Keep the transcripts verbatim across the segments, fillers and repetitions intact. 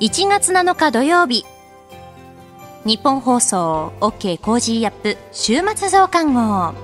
いちがつなのか土曜日、日本放送 OK コージーアップ週末増刊号。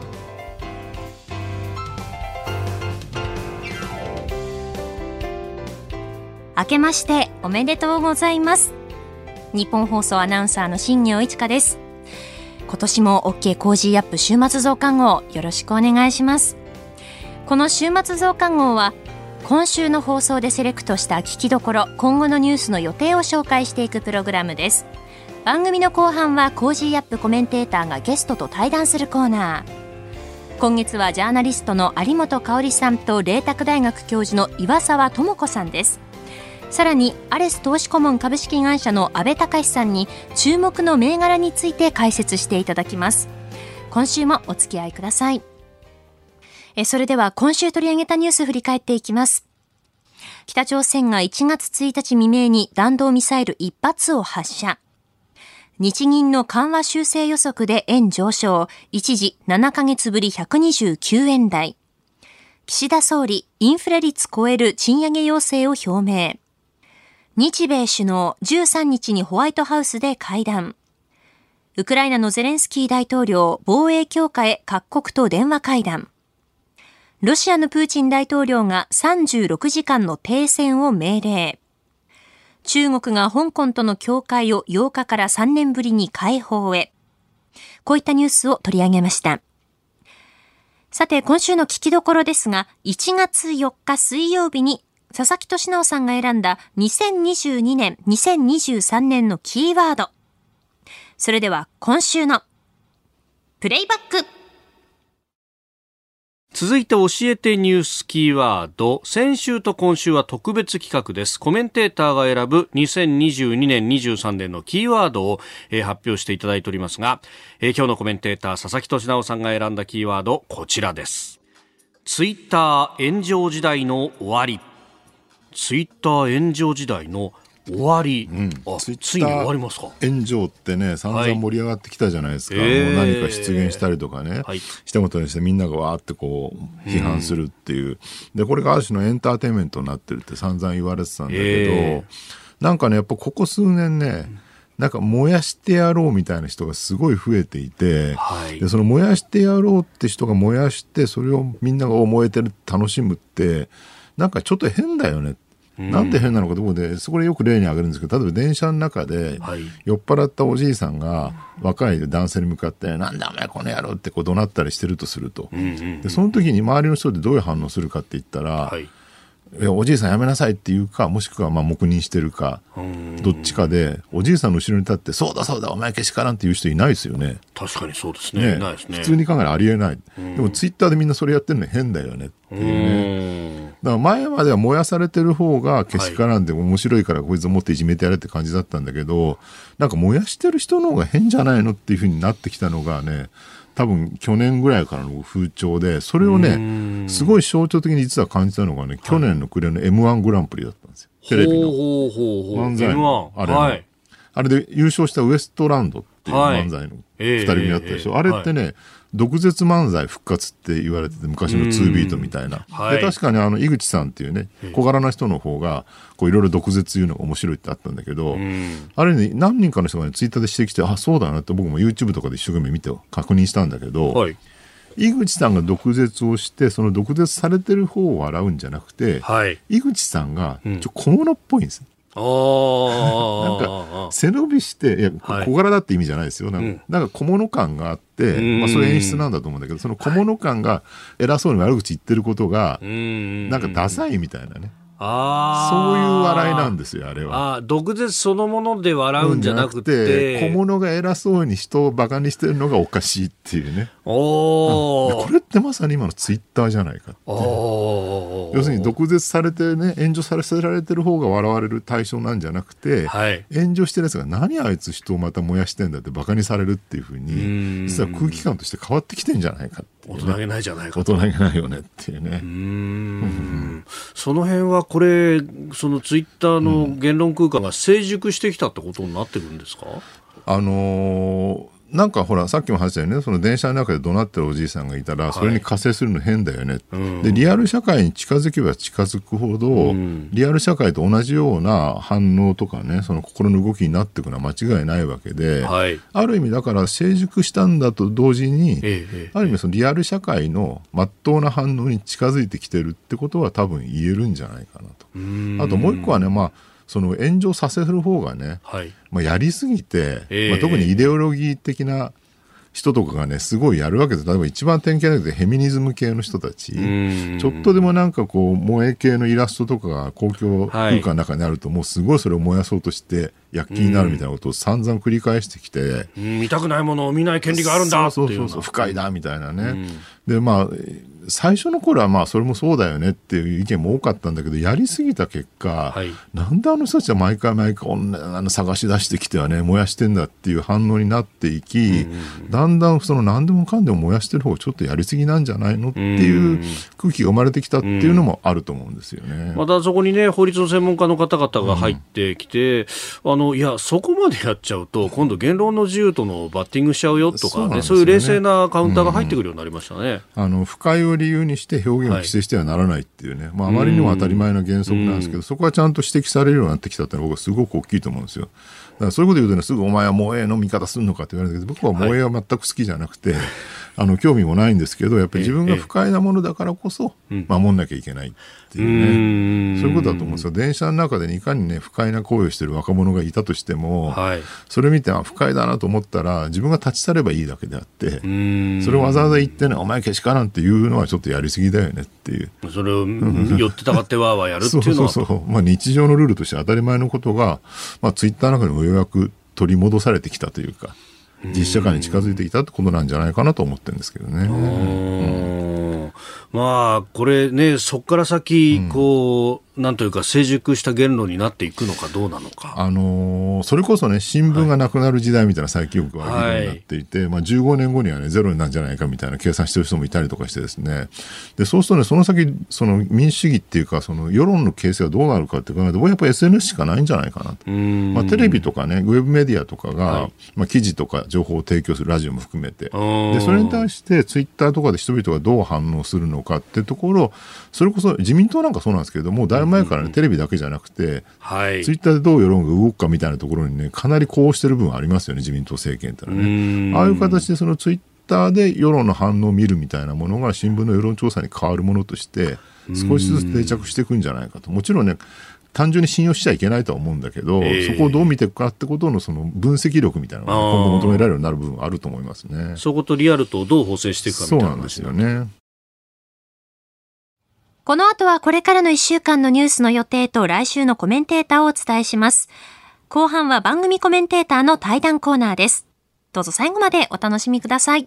明けましておめでとうございます。日本放送アナウンサーの新業一華です。今年も OK コージーアップ週末増刊号よろしくお願いします。この週末増刊号は今週の放送でセレクトした聞きどころ、今後のニュースの予定を紹介していくプログラムです。番組の後半はコージーアップコメンテーターがゲストと対談するコーナー。今月はジャーナリストの有本香里さんと麗澤大学教授の岩沢智子さんです。さらにアレス投資顧問株式会社の阿部隆さんに注目の銘柄について解説していただきます。今週もお付き合いください。えそれでは今週取り上げたニュース振り返っていきます。北朝鮮がいちがつついたち未明に弾道ミサイルいっぱつを発射。日銀の緩和修正予測で円上昇、一時ななかげつぶりひゃくにじゅうきゅうえん台。岸田総理、インフレ率超える賃上げ要請を表明。日米首脳、じゅうさんにちにホワイトハウスで会談。ウクライナのゼレンスキー大統領、防衛強化へ各国と電話会談。ロシアのプーチン大統領がさんじゅうろくじかんの停戦を命令。中国が香港との境界をようかからさんねんぶりに開放へ。こういったニュースを取り上げました。さて、今週の聞きどころですが、いちがつよっか水曜日に佐々木俊直さんが選んだにせんにじゅうにねん、にせんにじゅうさんねんのキーワード。それでは今週のプレイバック。 続いて教えてニュースキーワード。先週と今週は特別企画です。コメンテーターが選ぶにせんにじゅうにねん、にじゅうさんねんのキーワードを、えー、発表していただいておりますが、えー、今日のコメンテーター佐々木俊直さんが選んだキーワード、こちらです。ツイッター炎上時代の終わり。ツイッター炎上時代の終わり、うん、あついに終わりますか。 炎上ってね、散々盛り上がってきたじゃないですか、はい、もう何か出現したりとかね、はい、したことにしてみんながわーってこう批判するっていう、でこれがある種のエンターテインメントになってるって散々言われてたんだけど、なんかねやっぱここ数年ね、なんか燃やしてやろうみたいな人がすごい増えていて、はい、でその燃やしてやろうって人が燃やしてそれをみんなが燃えてる楽しむってなんかちょっと変だよね。なんて変なのかところで、そこでよく例に挙げるんですけど、例えば電車の中で酔っ払ったおじいさんが若い男性に向かってなんだお前この野郎ってこう怒鳴ったりしてるとすると、でその時に周りの人でどういう反応するかって言ったら、はい、いやおじいさんやめなさいっていうか、もしくはまあ黙認してるかどっちかで、おじいさんの後ろに立ってそうだそうだお前けしからんっていう人いないですよね。 確かにそうですね。 ね、いないですね。普通に考えたらありえない。でもツイッターでみんなそれやってるの変だよねっていうね。だから前までは燃やされてる方がけしからんで面白いからこいつを持っていじめてやれって感じだったんだけど、なんか燃やしてる人の方が変じゃないのっていう風になってきたのがね、多分去年ぐらいからの風潮で、それをねすごい象徴的に実は感じたのがね、去年の暮れの エムワン グランプリだったんですよ。テレビの漫才のあれの、はい、あれで優勝したウエストランドっていう漫才のふたり組だったでしょ、はい、あれってね、はい、毒舌漫才復活って言われてて、昔のツービートみたいな、はい、で確かにあの井口さんっていうね小柄な人の方がこういろいろ毒舌言うのが面白いってあったんだけど、あれね何人かの人が、ね、ツイッターで指摘して、あそうだなって僕も YouTube とかで一生懸命見て確認したんだけど、はい、井口さんが毒舌をしてその毒舌されてる方を笑うんじゃなくて、はい、井口さんがちょ小物っぽいんです、うん、なんか背伸びしていや小柄だって意味じゃないですよ。なんか、なんか小物感があって、うん、まあ、そういう演出なんだと思うんだけど、その小物感が偉そうに悪口言ってることが、はい、なんかダサいみたいなね、あそういう笑いなんですよあれは。 あ毒舌そのもので笑うんじゃなくて、 小物が偉そうに人をバカにしてるのがおかしいっていうね。お、うん、これってまさに今のツイッターじゃないかって。お要するに毒舌されてね炎上させられてる方が笑われる対象なんじゃなくて、はい、炎上してるやつが何あいつ人をまた燃やしてんだってバカにされるっていうふうに実は空気感として変わってきてんじゃないかっていう、ね、 大人げないじゃないか大人げないよねっていうね。うーんその辺はこれそのツイッターの言論空間が成熟してきたってことになってくるんですか。 あのーなんかほらさっきも話したよね、その電車の中で怒鳴ってるおじいさんがいたらそれに加勢するの変だよね、はい、でリアル社会に近づけば近づくほど、うん、リアル社会と同じような反応とかね、その心の動きになっていくのは間違いないわけで、はい、ある意味だから成熟したんだと同時に、ええ、ある意味そのリアル社会の真っ当な反応に近づいてきてるってことは多分言えるんじゃないかなと。あともう一個はね、まあその炎上させる方がね、はい、まあ、やりすぎて、えーまあ、特にイデオロギー的な人とかがねすごいやるわけです。例えば一番典型的でフェミニズム系の人たち、ちょっとでもなんかこう萌え系のイラストとかが公共空間の中にあると、はい、もうすごいそれを燃やそうとして躍起になるみたいなことを散々繰り返してきて、 見たくないものを見ない権利があるんだっていう、そうそうそう、 不快だみたいなね。でまあ最初の頃はまあそれもそうだよねっていう意見も多かったんだけど、やりすぎた結果、はい、なんであの人たちは毎回毎回あの探し出してきてはね燃やしてんだっていう反応になっていき、だんだんその何でもかんでも燃やしてる方がちょっとやりすぎなんじゃないのっていう空気が生まれてきたっていうのもあると思うんですよね。 またそこにね法律の専門家の方々が入ってきて、うん、あのいやそこまでやっちゃうと今度言論の自由とのバッティングしちゃうよとか ね, そう, ねそういう冷静なカウンターが入ってくるようになりましたね。 うん、あの不快を理由にして表現を規制してはならないっていうね、はい、まあ、あまりにも当たり前な原則なんですけど、そこはちゃんと指摘されるようになってきたってのは僕はすごく大きいと思うんですよ。だからそういうこと言うとね、すぐお前は萌えの味方するのかって言われるんだけど、僕は萌えは全く好きじゃなくて、はい、あの興味もないんですけど、やっぱり自分が不快なものだからこそ守んなきゃいけないっていうね、うん、そういうことだと思うんですよ。電車の中でいかにね不快な行為をしている若者がいたとしても、はい、それ見て不快だなと思ったら自分が立ち去ればいいだけであって、うん、それをわざわざ言ってねお前けしからんっていうのはちょっとやりすぎだよねっていう、 それを寄ってたかってわーわーやるっていうのはそうそうそう、まあ、日常のルールとして当たり前のことが、まあ、ツイッターの中にもようやく取り戻されてきたというか、実社会に近づいてきたってことなんじゃないかなと思ってるんですけどね。うん、 まあこれね、そこから先こう、うん、なんというか成熟した言論になっていくのかどうなのか、 あのー、それこそね新聞がなくなる時代みたいな最近よくは議論になっていて、はい、まあ、じゅうごねんごにはねゼロになるんじゃないかみたいな計算してる人もいたりとかしてですね、でそうするとねその先その民主主義っていうかその世論の形成がどうなるかって考えるとやっぱり エスエヌエス しかないんじゃないかなと。まあ、テレビとかねウェブメディアとかが、はい、まあ、記事とか情報を提供するラジオも含めて、でそれに対してツイッターとかで人々がどう反応するのかってところ、それこそ自民党なんかそうなんですけれども、だいぶ前からね、うん、テレビだけじゃなくて、はい、ツイッターでどう世論が動くかみたいなところにねかなりこうしてる部分ありますよね、自民党政権ってのはね。ああいう形でそのツイッターで世論の反応を見るみたいなものが新聞の世論調査に変わるものとして少しずつ定着していくんじゃないかと。もちろんね単純に信用しちゃいけないとは思うんだけど、えー、そこをどう見ていくかってことのその分析力みたいなのが今後求められるようになる部分はあると思いますね。 そことリアルとどう補正していくかみたいな。 そうなんですよね。 この後はこれからのいっしゅうかんのニュースの予定と来週のコメンテーターをお伝えします。後半は番組コメンテーターの対談コーナーです。どうぞ最後までお楽しみください。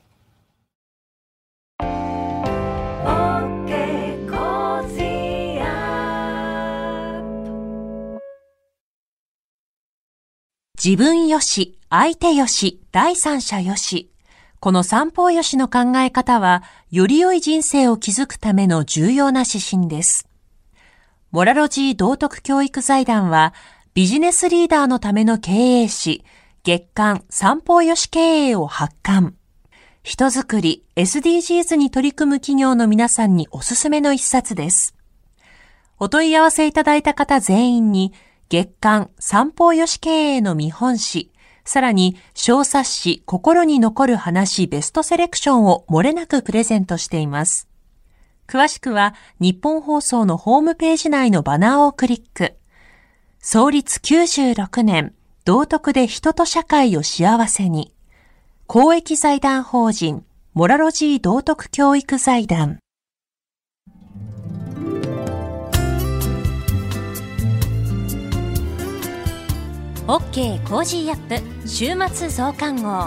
自分よし、相手よし、第三者よし。この三方よしの考え方は、より良い人生を築くための重要な指針です。モラロジー道徳教育財団は、ビジネスリーダーのための経営誌、月刊三方よし経営を発刊。人づくり、エスディージーズ に取り組む企業の皆さんにおすすめの一冊です。お問い合わせいただいた方全員に、月刊三方よし経営の見本誌、さらに小冊子心に残る話ベストセレクションを漏れなくプレゼントしています。詳しくは日本放送のホームページ内のバナーをクリック。創立きゅうじゅうろくねん、道徳で人と社会を幸せに。公益財団法人モラロジー道徳教育財団。OK コージーアップ週末増刊号。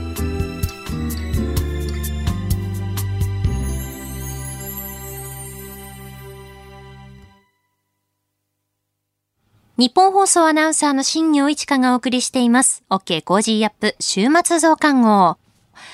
日本放送アナウンサーの新業一華がお送りしています OK コージーアップ週末増刊号。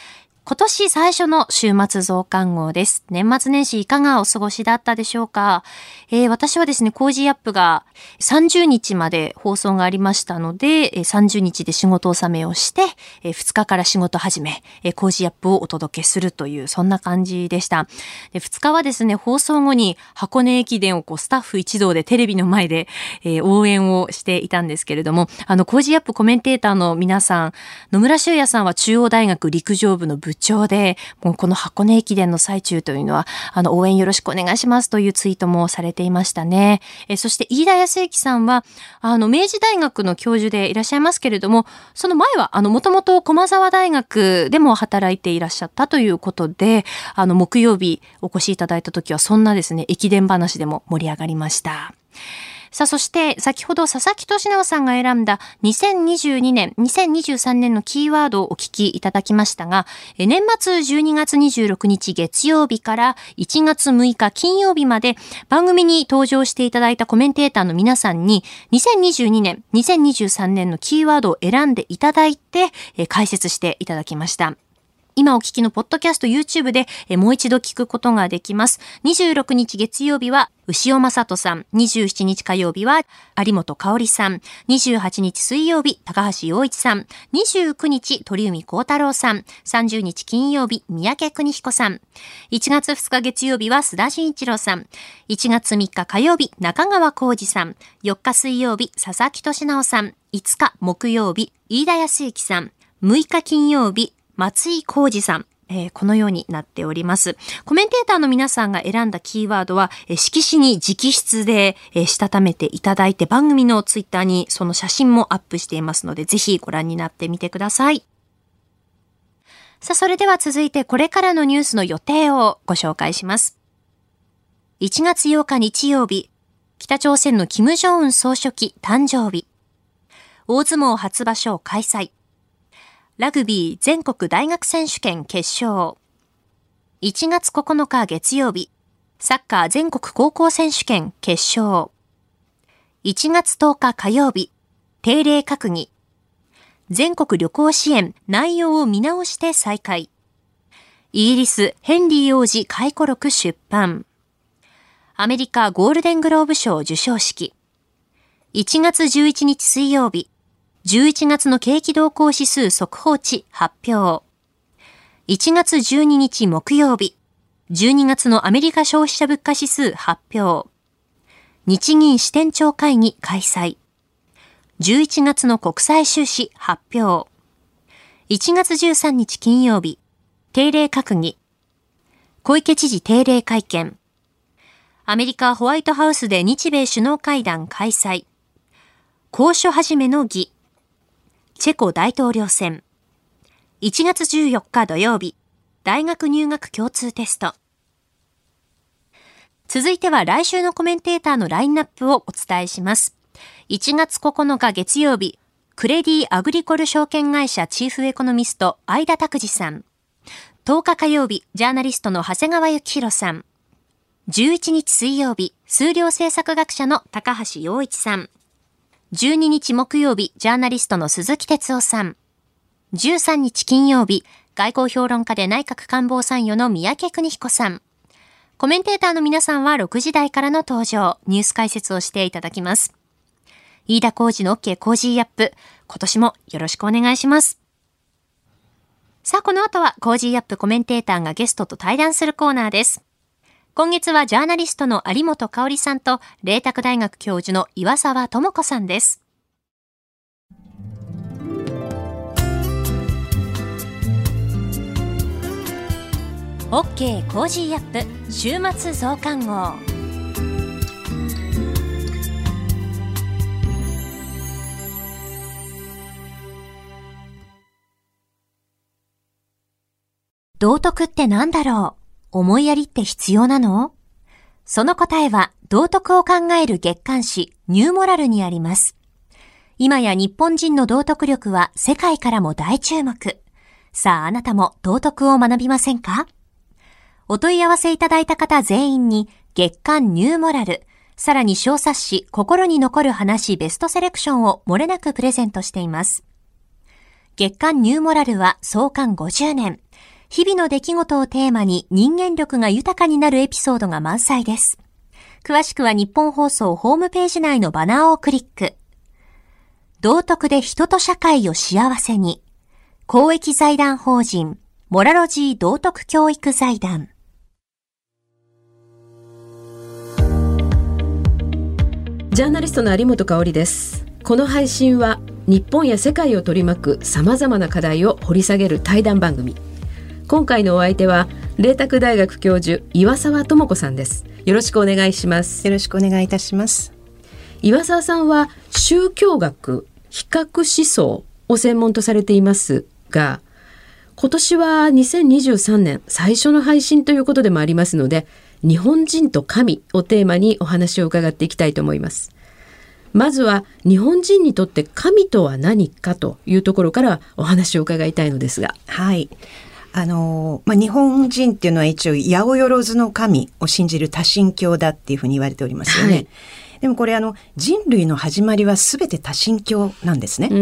今年最初の週末増刊号です。年末年始いかがお過ごしだったでしょうか。えー、私はですね、コージーアップがさんじゅうにちまで放送がありましたので、さんじゅうにちで仕事納めをして、ふつかから仕事始め、コージーアップをお届けするという、そんな感じでした。でふつかはですね、放送後に箱根駅伝をこうスタッフ一同でテレビの前で、えー、応援をしていたんですけれども、あの、コージーアップコメンテーターの皆さん、野村修也さんは中央大学陸上部の部長で、もうこの箱根駅伝の最中というのは、あの、応援よろしくお願いしますというツイートもされていましたね。えそして飯田康之さんは、あの、明治大学の教授でいらっしゃいますけれども、その前は、あの、もともと駒澤大学でも働いていらっしゃったということで、あの、木曜日お越しいただいた時は、そんなですね、駅伝話でも盛り上がりました。さあ、そして先ほど佐々木俊直さんが選んだにせんにじゅうにねん、にせんにじゅうさんねんのキーワードをお聞きいただきましたが、年末じゅうにがつにじゅうろくにち月曜日からいちがつむいか金曜日まで番組に登場していただいたコメンテーターの皆さんににせんにじゅうにねん、にせんにじゅうさんねんのキーワードを選んでいただいて解説していただきました。今お聞きのポッドキャスト YouTube でもう一度聞くことができます。にじゅうろくにち月曜日は牛尾正人さん、にじゅうしちにち火曜日は有本香里さん、にじゅうはちにち水曜日高橋洋一さん、にじゅうくにち鳥海高太郎さん、さんじゅうにち金曜日三宅邦彦さん、いちがつふつか月曜日は須田慎一郎さん、いちがつみっか火曜日中川浩二さん、よっか水曜日佐々木俊直さん、いつか木曜日飯田康之さん、むいか金曜日松井浩二さん、えー、このようになっております。コメンテーターの皆さんが選んだキーワードは、えー、色紙に直筆で、えー、したためていただいて、番組のツイッターにその写真もアップしていますので、ぜひご覧になってみてください。さあ、それでは続いてこれからのニュースの予定をご紹介します。いちがつようか日曜日、北朝鮮の金正恩総書記誕生日。大相撲初場所開催。ラグビー全国大学選手権決勝。いちがつここのか月曜日、サッカー全国高校選手権決勝。いちがつとおか火曜日、定例閣議。全国旅行支援内容を見直して再開。イギリスヘンリー王子回顧録出版。アメリカゴールデングローブ賞授賞式。いちがつじゅういちにち水曜日、じゅういちがつの景気動向指数速報値発表。いちがつじゅうににち木曜日、じゅうにがつのアメリカ消費者物価指数発表。日銀支店長会議開催。じゅういちがつの国際収支発表。いちがつじゅうさんにち金曜日、定例閣議。小池知事定例会見。アメリカホワイトハウスで日米首脳会談開催。交渉始めの儀。チェコ大統領選。いちがつじゅうよっか土曜日、大学入学共通テスト。続いては来週のコメンテーターのラインナップをお伝えします。いちがつここのか月曜日、クレディアグリコル証券会社チーフエコノミスト相田拓司さん。とおか火曜日、ジャーナリストの長谷川幸宏さん。じゅういちにち水曜日、数量政策学者の高橋洋一さん。じゅうににち木曜日、ジャーナリストの鈴木哲夫さん。じゅうさんにち金曜日、外交評論家で内閣官房参与の三宅邦彦さん。コメンテーターの皆さんはろくじ台からの登場、ニュース解説をしていただきます。飯田浩司の OK コージーアップ、今年もよろしくお願いします。さあ、この後はコージーアップコメンテーターがゲストと対談するコーナーです。今月はジャーナリストの有本香里さんと麗澤大学教授の岩沢智子さんです。OK コージーアップ週末増刊号。道徳って何だろう？思いやりって必要なの？その答えは道徳を考える月刊誌ニューモラルにあります。今や日本人の道徳力は世界からも大注目。さあ、あなたも道徳を学びませんか？お問い合わせいただいた方全員に月刊ニューモラル、さらに小冊子心に残る話ベストセレクションを漏れなくプレゼントしています。月刊ニューモラルは創刊ごじゅうねん。 日々の出来事をテーマに人間力が豊かになるエピソードが満載です。詳しくは日本放送ホームページ内のバナーをクリック。道徳で人と社会を幸せに。公益財団法人モラロジー道徳教育財団。 ジャーナリストの有本香里です。この配信は日本や世界を取り巻く様々な課題を掘り下げる対談番組。今回のお相手は麗澤大学教授岩沢智子さんです。よろしくお願いします。 よろしくお願いいたします。 岩沢さんは宗教学、比較思想を専門とされていますが、今年はにせんにじゅうさんねん最初の配信ということでもありますので、日本人と神をテーマにお話を伺っていきたいと思います。まずは日本人にとって神とは何かというところからお話を伺いたいのですが。 はい。あの、まあ、日本人っていうのは一応八百万の神を信じる多神教だっていうふうに言われておりますよね。はい、でもこれあの人類の始まりは全て多神教なんですね。うん、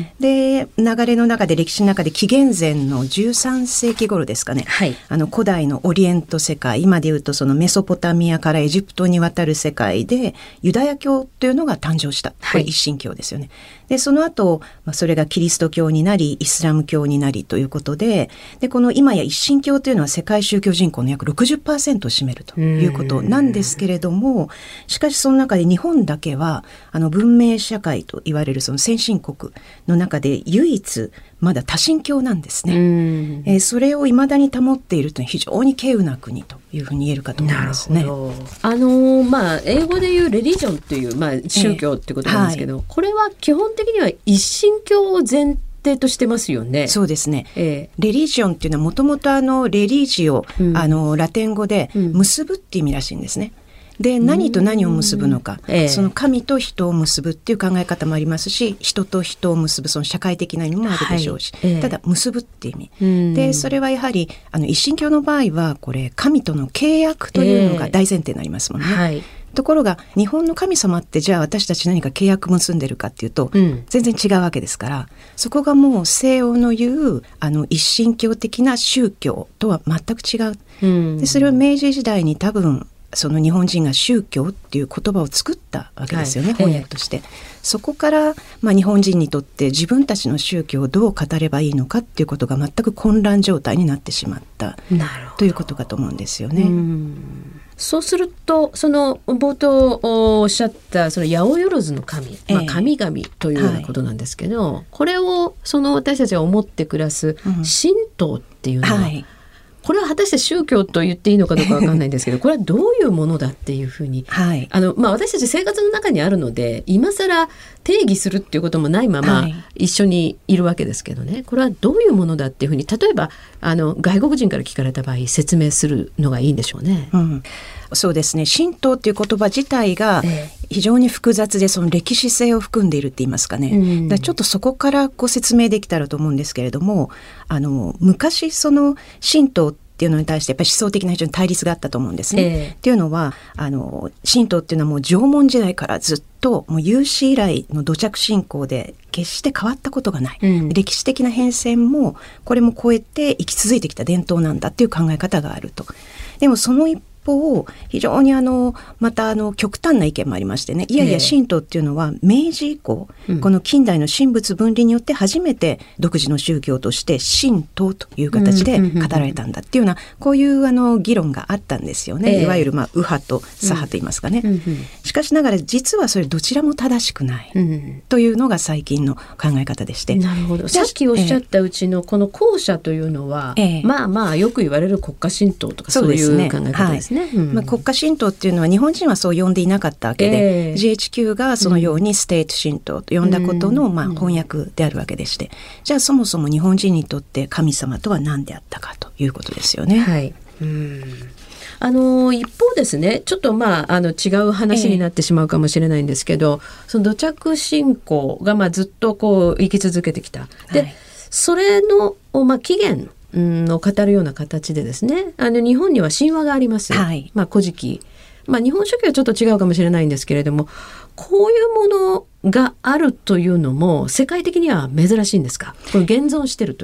で流れの中で歴史の中で紀元前のじゅうさんせいき頃ですかね、はい、あの古代のオリエント世界、今でいうとそのメソポタミアからエジプトに渡る世界でユダヤ教というのが誕生した。これ一神教ですよね。はい、でその後、まあ、それがキリスト教になりイスラム教になりということで、でこの今や一神教というのは世界宗教人口の約 ろくじゅっパーセント を占めるということなんですけれども、しかしその中で日本だけはあの文明社会と言われるその先進国の中で唯一まだ多神教なんですね。えー、それを未だに保っているというのは非常に稀有な国というふうに言えるかと思いますね。 なるほど。あのー、まあ英語で言うレリジョンという、まあ、宗教ってことなんですけど、えーはい、これは基本的には一神教を前提としてますよね。 そうですね。えー、レリジョンっていうのはもともとあのレリジオ、うん、あのラテン語で結ぶっていう意味らしいんですね。で何と何を結ぶのか、ええ、その神と人を結ぶっていう考え方もありますし、人と人を結ぶその社会的な意味もあるでしょうし、はいええ、ただ結ぶっていう意味で、それはやはりあの一神教の場合はこれ神との契約というのが大前提になりますもんね。えはい、ところが日本の神様ってじゃあ私たち何か契約結んでるかっていうと、うん、全然違うわけですから、そこがもう西洋の言うあの一神教的な宗教とは全く違う。うん、でそれを明治時代に多分その日本人が宗教っていう言葉を作ったわけですよね、はい、翻訳として、ええ、そこから、まあ、日本人にとって自分たちの宗教をどう語ればいいのかっていうことが全く混乱状態になってしまったということかと思うんですよね。うん、 そうするとその冒頭おっしゃったその八百万の神、ええまあ、神々というようなことなんですけど、はい、これをその私たちが思って暮らす神道っていうのは、うんはいこれは果たして宗教と言っていいのかどうかわかんないんですけど、これはどういうものだっていうふうに、はいあのまあ、私たち生活の中にあるので今更定義するっていうこともないまま一緒にいるわけですけどね、これはどういうものだっていうふうに例えばあの外国人から聞かれた場合説明するのがいいんでしょうね。 うんそうですね。神道っていう言葉自体が非常に複雑でその歴史性を含んでいるって言いますかね、うん、だからちょっとそこからご説明できたらと思うんですけれども、あの昔その神道っていうのに対してやっぱり思想的な非常に対立があったと思うんですね。えー、っていうのはあの神道っていうのはもう縄文時代からずっともう有史以来の土着信仰で決して変わったことがない、うん、歴史的な変遷もこれも超えて生き続いてきた伝統なんだっていう考え方があると。でもその一方非常にあのまたあの極端な意見もありましてね、いやいや神道っていうのは明治以降、えー、この近代の神仏分離によって初めて独自の宗教として神道という形で語られたんだっていうような、こういうあの議論があったんですよね。えー、いわゆるまあ右派と左派といいますかね。うんうん、しかしながら実はそれどちらも正しくない、うん、というのが最近の考え方でして。 なるほど。さっきおっしゃったうちのこの後者というのは、えー、まあまあよく言われる国家神道とかそういう考え方ですね。うんまあ、国家神道っていうのは日本人はそう呼んでいなかったわけで、えー、ジーエイチキュー がそのようにステート神道と呼んだことの、まあ、翻訳であるわけでして、じゃあそもそも日本人にとって神様とは何であったかということですよね。 はい、うんあの一方ですね、ちょっとまああの違う話になってしまうかもしれないんですけど、えー、その土着信仰がまあずっとこう生き続けてきた。で、はい、それの、まあ、起源を語るような形でですね、あの日本には神話があります。はい、まあ、古事記、まあ、日本書紀はちょっと違うかもしれないんですけれども、こういうものがあるというのも世界的には珍しいんですか？これ現存してるという。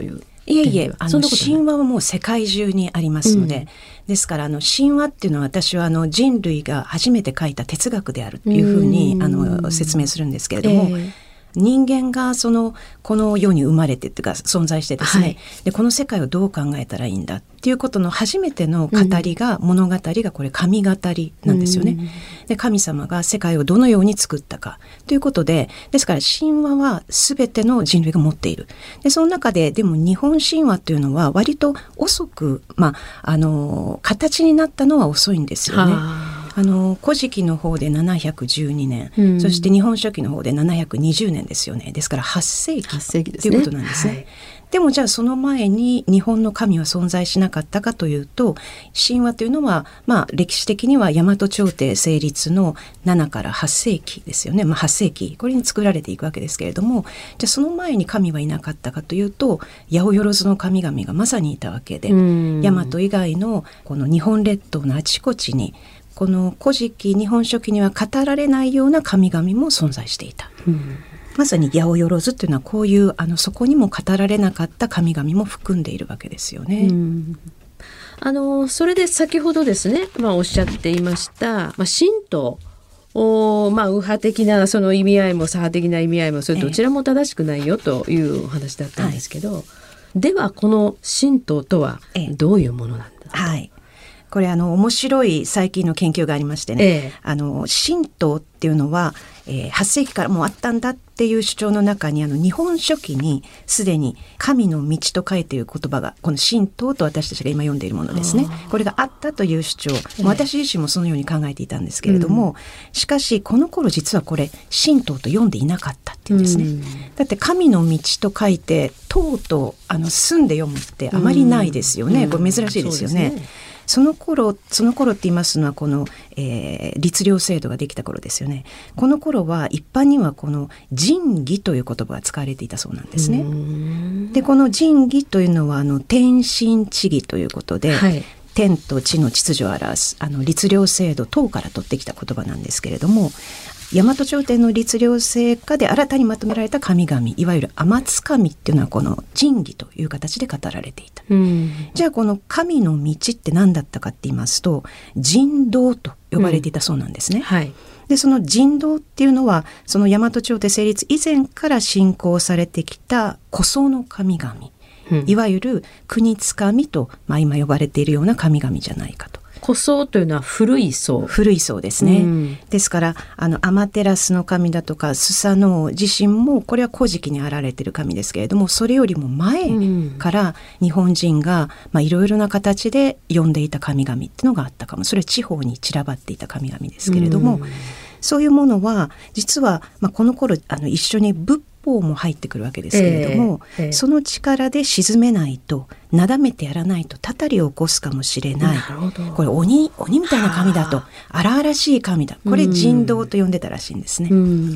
いえいえ、あの神話はもう世界中にありますので、うん、ですからあの神話っていうのは私はあの人類が初めて書いた哲学であるというふうにあの説明するんですけれども、えー人間がそのこの世に生まれてっていうか存在してですね、はい、でこの世界をどう考えたらいいんだっていうことの初めての語りが、うん、物語がこれ神語りなんですよね、うん、で神様が世界をどのように作ったかということで、ですから神話は全ての人類が持っている。でその中ででも日本神話というのは割と遅く、まあ、あの形になったのは遅いんですよね。あの古事記の方でななひゃくじゅうにねん、うん、そして日本書紀の方でななひゃくにじゅうねんですよね。ですからはっせいきということなんですね。はい、でもじゃあその前に日本の神は存在しなかったかというと、神話というのは、まあ、歴史的には大和朝廷成立のななからはっせいきですよね。まあ、はっせいきこれに作られていくわけですけれども、じゃあその前に神はいなかったかというと、八百万の神々がまさにいたわけで、大和以外のこの日本列島のあちこちにこの古事記日本書紀には語られないような神々も存在していた、うん、まさに八百万というのはこういうあのそこにも語られなかった神々も含んでいるわけですよね、うん、 あのそれで先ほどですね、まあ、おっしゃっていました、まあ、神道おまあ、右派的なその意味合いも左派的な意味合いもそれどちらも正しくないよというお話だったんですけど、ええはい、ではこの神道とはどういうものなんだろう、 ええはいこれあの面白い最近の研究がありましてね、ええ、あの神道っていうのは、えー、はっせいきからもうあったんだっていう主張の中にあの日本書紀にすでに神の道と書いている言葉がこの神道と私たちが今読んでいるものですね。これがあったという主張、ええ、私自身もそのように考えていたんですけれども、うん、しかしこの頃実はこれ神道と読んでいなかったっていうんですね、うん、だって神の道と書いて道とあの住んで読むってあまりないですよね、うん、これ珍しいですよね、うんその頃、その頃って言いますのはこの、えー、律令制度ができた頃ですよね。この頃は一般にはこの仁義という言葉が使われていたそうなんですね。で、この仁義というのはあの天心地義ということで、はい、天と地の秩序を表すあの律令制度等から取ってきた言葉なんですけれども、大和朝廷の律令制下で新たにまとめられた神々、いわゆる天津神っていうのはこの仁義という形で語られていた、うん、じゃあこの神の道って何だったかって言いますと人道と呼ばれていたそうなんですね、うんはい、でその人道っていうのはその大和朝廷成立以前から信仰されてきた古宗の神々、うん、いわゆる国津神と、まあ、今呼ばれているような神々じゃないかと。 古宗というのは古い宗古い宗ですね、うん、ですからあのアマテラスの神だとかスサノオ自身もこれは古事記に現れている神ですけれども、それよりも前から日本人がいろいろな形で呼んでいた神々っていうのがあったかも。それは地方に散らばっていた神々ですけれども、うん、そういうものは実は、まあ、この頃あの一緒に仏法も入ってくるわけですけれども、えーえー、その力で鎮めないとなだめてやらないとたたりを起こすかもしれない。これ 鬼, 鬼みたいな神だと荒々しい神だ、これ人道と呼んでたらしいんですね、うん、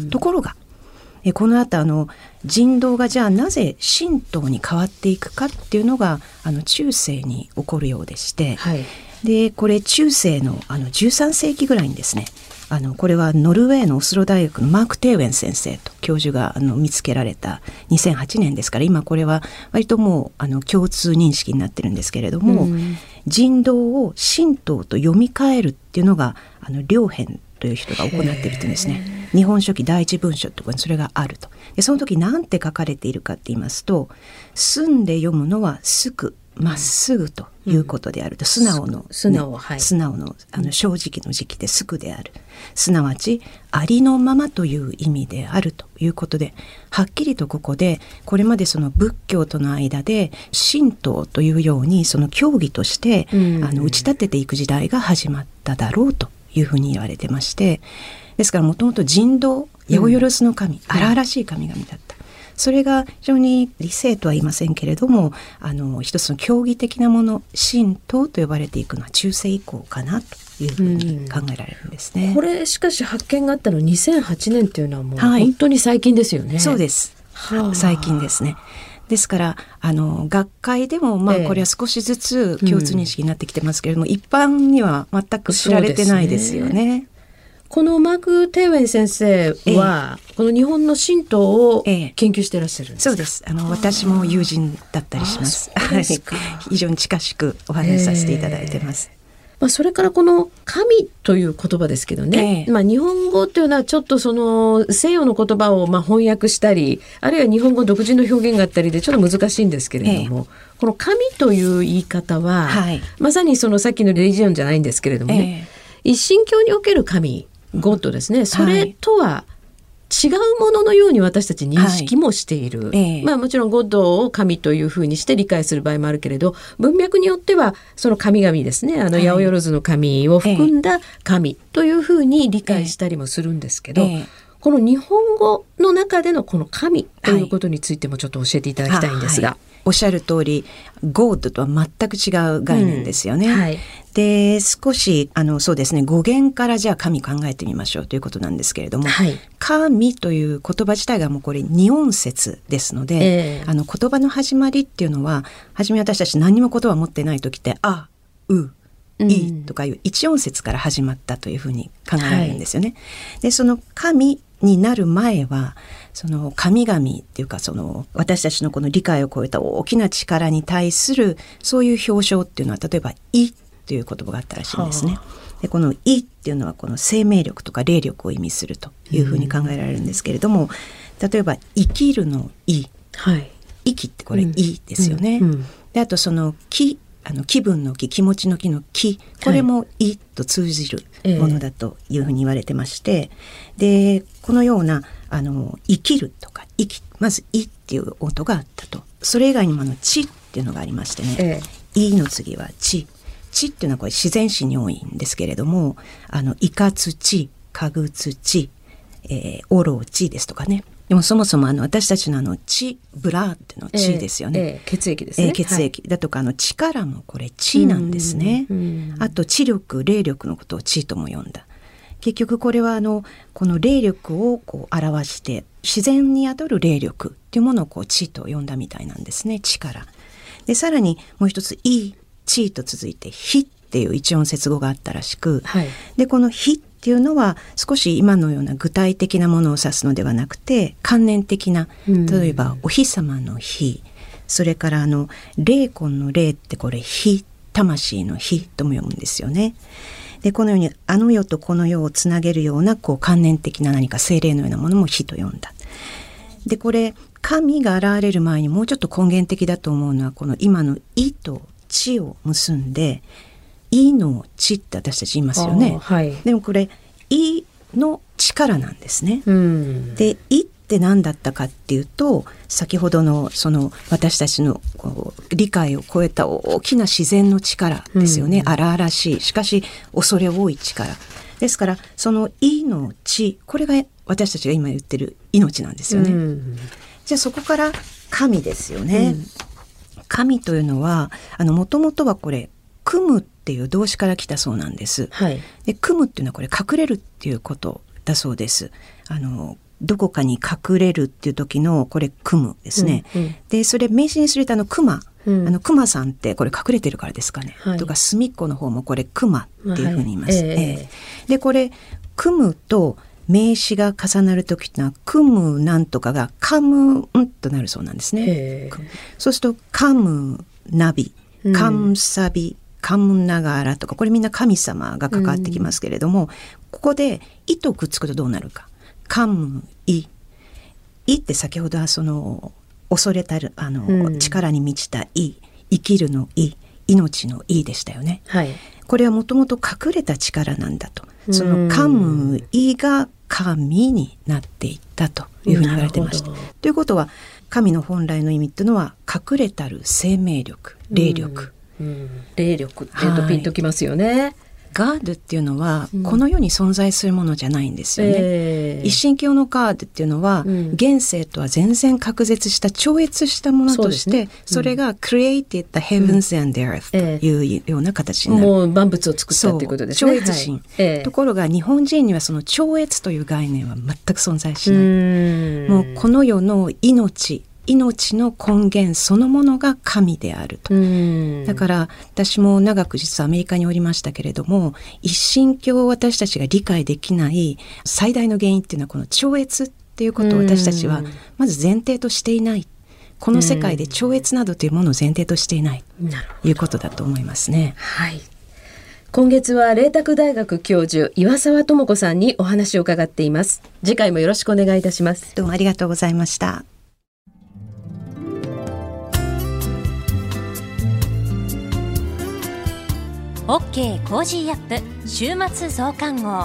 ところがえこの後あの人道がじゃあなぜ神道に変わっていくかっていうのがあの中世に起こるようでして、はい、でこれ中世 の, あのじゅうさんせいきぐらいにですね、あのこれはノルウェーのオスロ大学のマーク・テーウェン先生と教授があの見つけられたにせんはちねんですから、今これは割ともうあの共通認識になってるんですけれども、うん、人道を神道と読み替えるっていうのがあの両辺という人が行っているというんですね。日本書紀第一文書とかにそれがあると。でその時何て書かれているかって言いますと、住んで読むのはすくまっすぐということであると、うん、素直の、ね、 素直、はい、 素直の、あの正直の時期ですぐである、すなわちありのままという意味であるということで、はっきりとここでこれまでその仏教との間で神道というようにその教義として、うん、あの打ち立てていく時代が始まっただろうというふうに言われてまして、ですからもともと人道、八百万の神、うん、荒々しい神々だった。それが非常に理性とは言いませんけれども、あの一つの教義的なもの、神道と呼ばれていくのは中世以降かなというふうに考えられるんですね、 うん、これしかし発見があったのにせんはちねんっていうのはもう本当に最近ですよね、 はい、そうです、はあ、最近ですね。ですからあの学会でもまあこれは少しずつ共通認識になってきてますけれども、ええうん、一般には全く知られてないですよね。 このマーク・テイウェン先生は、ええ、この日本の神道を研究していらっしゃるんですか？ そうです。あの私も友人だったりします。はい、非常に近しくお話しさせていただいてます。 えーまあ、それからこの神という言葉ですけどね、ええまあ、日本語というのはちょっとその西洋の言葉をまあ翻訳したりあるいは日本語独自の表現があったりでちょっと難しいんですけれども、ええ、この神という言い方は、はい、まさにそのさっきのレリジオンじゃないんですけれどもね、ええ、一神教における神ゴッドですね、それとは違うもののように私たち認識もしている、はいええまあ、もちろんゴッドを神というふうにして理解する場合もあるけれど文脈によってはその神々ですねあの八百万の神を含んだ神というふうに理解したりもするんですけど、ええ、この日本語の中でのこの神ということについてもちょっと教えていただきたいんですが、はいはいおっしゃる通りゴッドとは全く違う概念ですよね、うんはい、で少しあのそうですね語源からじゃあ神考えてみましょうということなんですけれども、はい、神という言葉自体がもうこれ二音節ですので、えー、あの言葉の始まりっていうのは初め私たち何も言葉を持ってない時ってあういとかいう一音節から始まったというふうに考えられるんですよね、はい、でその神になる前はその神々っていうかその私たちのこの理解を超えた大きな力に対するそういう表彰っていうのは例えば意という言葉があったらしいんですね。でこの意っていうのはこの生命力とか霊力を意味するというふうに考えられるんですけれども、うん、例えば生きるの意、はい、息ってこれ意ですよね、うんうん、であとその気あの気分の気気持ちの気の気これも意と通じるものだというふうに言われてまして、はいえー、でこのようなあの生きるとか生きまず意っていう音があったとそれ以外にもあの知っていうのがありましてね、えー、意の次は知知っていうのはこれ自然史に多いんですけれどもあのいかつ知かぐつ知、えー、おろう知ですとかねでもそもそもあの私たちのあの血ブラーっての血ですよね、えーえー、 血液ですね、 えー、血液、はい、だとかあの力もこれ血なんですねあと知力霊力のことを知とも呼んだ結局これはあのこの霊力をこう表して自然に宿る霊力っていうものをこう知と呼んだみたいなんですね力でさらにもう一つい知と続いて火っていう一音節語があったらしく、はい、でこの火っていうのは少し今のような具体的なものを指すのではなくて観念的な例えばお日様の火それからあの霊魂の霊ってこれ火魂の火とも読むんですよねでこのようにあの世とこの世をつなげるようなこう観念的な何か精霊のようなものも火と呼んだでこれ神が現れる前にもうちょっと根源的だと思うのはこの今の意と知を結んで意の知って私たち言いますよね、はい、でもこれ意の力なんですね、うん、で意って何だったかっていうと先ほどのその私たちのこう理解を超えた大きな自然の力ですよね、うん、荒々しいしかし恐れ多い力ですからその意の知これが私たちが今言ってる命なんですよね、うん、じゃあそこから神ですよね、うん、神というのはもともとはこれ組むっていう動詞から来たそうなんです、はい、で組むっていうのはこれ隠れるっていうことだそうですあのどこかに隠れるっていう時のこれ組むですね、うんうん、でそれ名詞にするとあの熊、うん、あの熊さんってこれ隠れてるからですかね、はい、とか隅っこの方もこれ熊っていうふうに言います、はいえー、でこれ組むと名詞が重なる時ってのは組むなんとかが噛むんとなるそうなんですねそうすると噛むナビ噛むサビ噛むながらとかこれみんな神様が関わってきますけれども、うん、ここで意とくっつくとどうなるか噛む意意って先ほどはその恐れたるあの、うん、力に満ちた意生きるの意命の意でしたよね、はい、これはもともと隠れた力なんだとその噛む意が神になっていったというふうに言われてましたということは神の本来の意味っていうのは隠れたる生命力霊力、 うんうん、霊力っていうとピンときますよね。 ガードっていうのはこの世に存在するものじゃないんですよね、えー、一神教のガードっていうのは、うん、現世とは全然隔絶した超越したものとして そ,、ねうん、それが created the heavens and earth、うん、というような形になる、 もう万物を作ったということですね。 超越神、はいえー、ところが日本人にはその超越という概念は全く存在しない。うもうこの世の命命の根源そのものが神であると。だから私も長く実はアメリカにおりましたけれども、一神教を私たちが理解できない最大の原因っていうのはこの超越っていうことを私たちはまず前提としていない。この世界で超越などというものを前提としていないということだと思いますね。 はい。今月は麗澤大学教授岩沢智子さんにお話を伺っています。次回もよろしくお願いいたします。 どうもありがとうございました。 OK コージーアップ週末増刊号。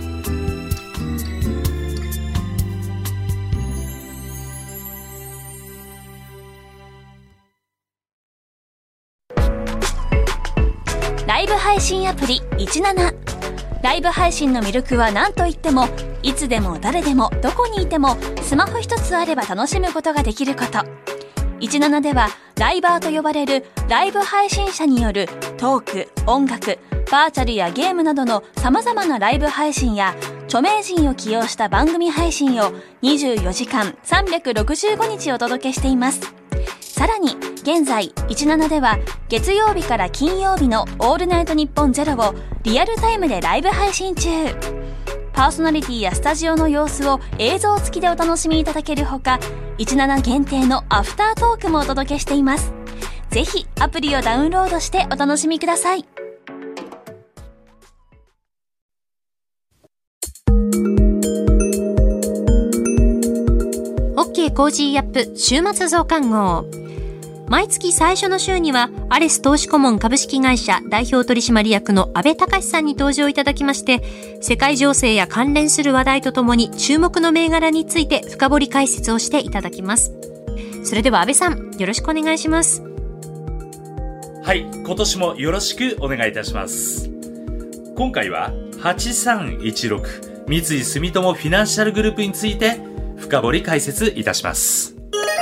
ライブ配信アプリじゅうなな。ライブ配信の魅力は何といっても、いつでも誰でもどこにいてもスマホ一つあれば楽しむことができること。じゅうななではライバーと呼ばれるライブ配信者によるトーク、音楽、バーチャルやゲームなどの様々なライブ配信や著名人を起用した番組配信をにじゅうよじかんさんびゃくろくじゅうごにちお届けしています。さらに現在じゅうななでは月曜日から金曜日のオールナイトニッポンゼロをリアルタイムでライブ配信中。パーソナリティやスタジオの様子を映像付きでお楽しみいただけるほか、じゅうなな限定のアフタートークもお届けしています。ぜひアプリをダウンロードしてお楽しみください。OK コージーアップ週末増刊号。毎月最初の週にはアレス投資顧問株式会社代表取締役の阿部隆さんに登場いただきまして、世界情勢や関連する話題とともに注目の銘柄について深掘り解説をしていただきます。それでは阿部さん、よろしくお願いします。 はい、今年もよろしくお願いいたします。今回ははちさんいちろく三井住友フィナンシャルグループについて深掘り解説いたします。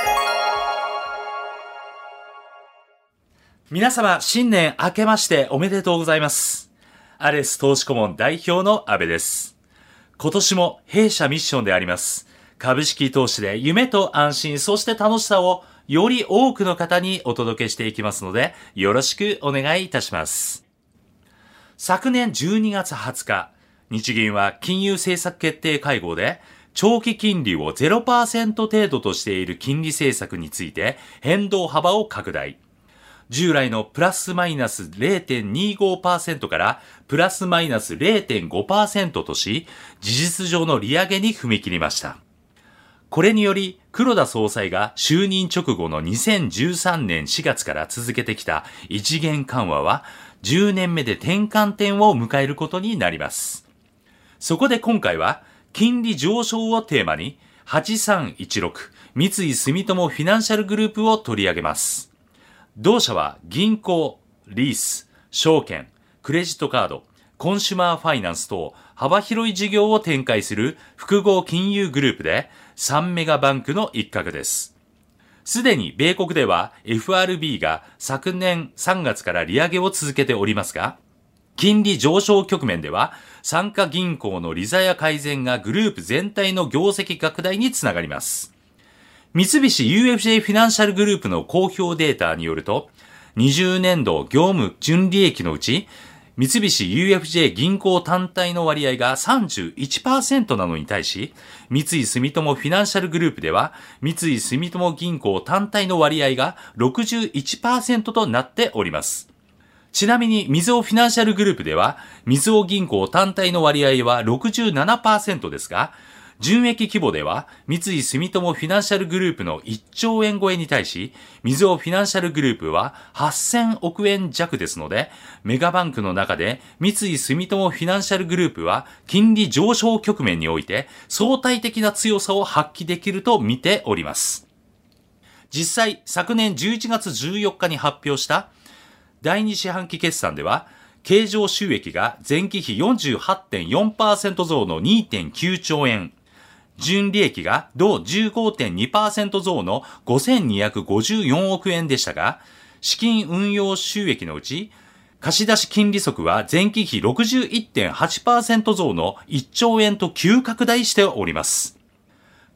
皆様、新年明けましておめでとうございます。アレス投資顧問代表の阿部です。今年も弊社ミッションであります株式投資で夢と安心、そして楽しさをより多くの方にお届けしていきますので、よろしくお願いいたします。昨年じゅうにがつはつか、日銀は金融政策決定会合で長期金利を ゼロパーセント 程度としている金利政策について変動幅を拡大。従来のプラスマイナス ゼロテンにごパーセント からプラスマイナス ゼロテンごパーセント とし、事実上の利上げに踏み切りました。これにより、黒田総裁が就任直後のにせんじゅうさんねんしがつから続けてきた異次元緩和は、じゅうねんめで転換点を迎えることになります。そこで今回は、金利上昇をテーマに、はちさんいちろく三井住友フィナンシャルグループを取り上げます。同社は銀行、リース、証券、クレジットカード、コンシュマーファイナンス等幅広い事業を展開する複合金融グループでさんメガバンクの一角です。すでに米国では エフアールビー が昨年さんがつから利上げを続けておりますが、金利上昇局面では傘下銀行の利ざや改善がグループ全体の業績拡大につながります。三菱 ユーエフジェー フィナンシャルグループの公表データによると、にじゅうねんど業務純利益のうち、三菱 ユーエフジェー 銀行単体の割合が さんじゅういちパーセント なのに対し、三井住友フィナンシャルグループでは、三井住友銀行単体の割合が ろくじゅういちパーセント となっております。ちなみに、みずほフィナンシャルグループでは、みずほ銀行単体の割合は ろくじゅうななパーセント ですが、純益規模では、三井住友フィナンシャルグループのいっちょうえん超えに対し、みずほフィナンシャルグループははっせんおくえん弱ですので、メガバンクの中で三井住友フィナンシャルグループは金利上昇局面において相対的な強さを発揮できると見ております。実際、昨年じゅういちがつじゅうよっかに発表した第二四半期決算では、経常収益が前期比 よんじゅうはちてんよんパーセント 増の にてんきゅうちょうえん、純利益が同 じゅうごてんにパーセント 増のごせんにひゃくごじゅうよんおくえんでしたが、資金運用収益のうち、貸出金利則は前期比 ろくじゅういってんはちパーセント 増のいっちょうえんと急拡大しております。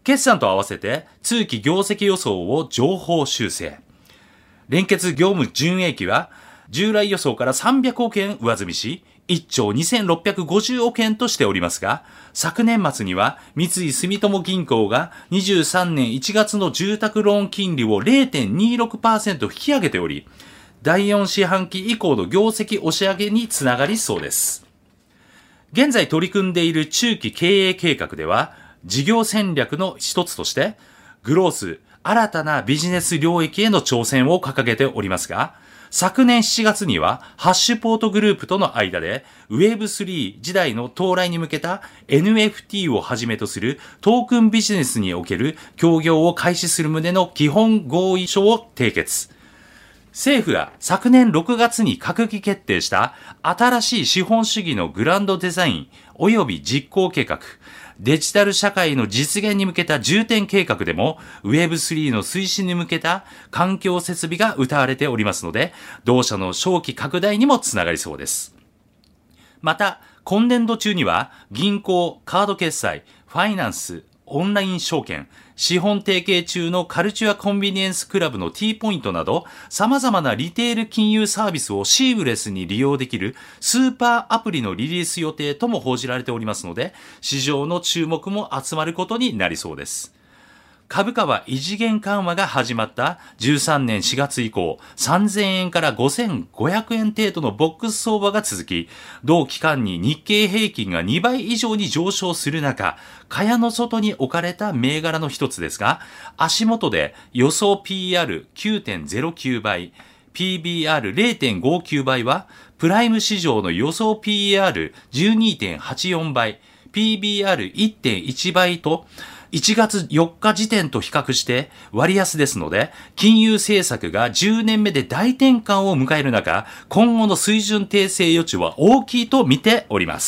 決算と合わせて通期業績予想を上方修正。連結業務純益は従来予想からさんびゃくおくえん上積みし、いっちょうにせんろっぴゃくごじゅうおくえんとしておりますが、昨年末には三井住友銀行がにじゅうさんねんいちがつの住宅ローン金利を れいてんにろくパーセント 引き上げており、だいよん四半期以降の業績押し上げにつながりそうです。現在取り組んでいる中期経営計画では、事業戦略の一つとして、グロース、新たなビジネス領域への挑戦を掲げておりますが、昨年しちがつにはハッシュポートグループとの間で ウェブスリー 時代の到来に向けた エヌエフティー をはじめとするトークンビジネスにおける協業を開始する旨の基本合意書を締結。政府が昨年ろくがつに閣議決定した新しい資本主義のグランドデザイン及び実行計画、デジタル社会の実現に向けた重点計画でも ウェブスリー の推進に向けた環境設備が謳われておりますので、同社の商機拡大にもつながりそうです。また、今年度中には銀行、カード決済、ファイナンス、オンライン証券、資本提携中のカルチュアコンビニエンスクラブの T ポイントなど様々なリテール金融サービスをシームレスに利用できるスーパーアプリのリリース予定とも報じられておりますので、市場の注目も集まることになりそうです。株価は異次元緩和が始まったじゅうさんねんしがつ以降、さんぜんえんからごせんごひゃくえん程度のボックス相場が続き、同期間に日経平均がにばい以上に上昇する中、蚊帳の外に置かれた銘柄の一つですが、足元で予想 ピーアールきゅうてんゼロきゅうばい、ピービーアールれいてんごきゅうばいは、プライム市場の予想 ピーアールじゅうにてんはちよんばい、ピービーアールいってんいちばいと、いちがつよっか時点と比較して割安ですので、金融政策がじゅうねんめで大転換を迎える中、今後の水準訂正余地は大きいと見ております。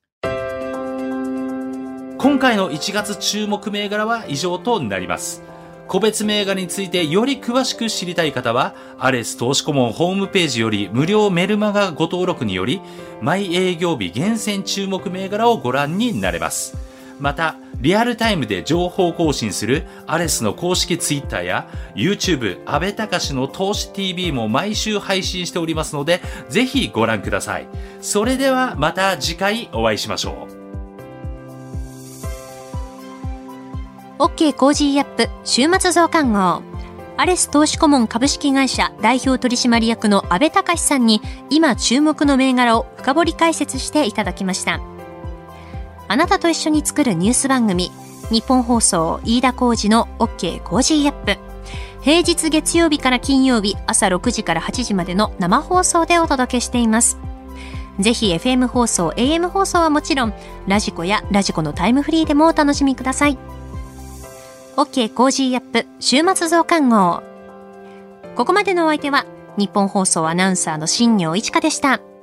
今回のいちがつ注目銘柄は以上となります。個別銘柄についてより詳しく知りたい方は、アレス投資顧問ホームページより無料メルマガご登録により、毎営業日厳選注目銘柄をご覧になれます。また、リアルタイムで情報更新するアレスの公式ツイッターや YouTube 安倍隆の投資 ティービー も毎週配信しておりますので、ぜひご覧ください。それではまた次回お会いしましょう。OK コージーアップ週末増刊号。アレス投資顧問株式会社代表取締役の安倍隆さんに今注目の銘柄を深掘り解説していただきました。あなたと一緒に作るニュース番組、日本放送飯田浩司の OK コージーアップ。平日月曜日から金曜日朝ろくじからはちじまでの生放送でお届けしています。ぜひ エフエム 放送、エーエム 放送はもちろん、ラジコやラジコのタイムフリーでもお楽しみください。OK コージーアップ週末増刊号。ここまでのお相手は日本放送アナウンサーの新業一華でした。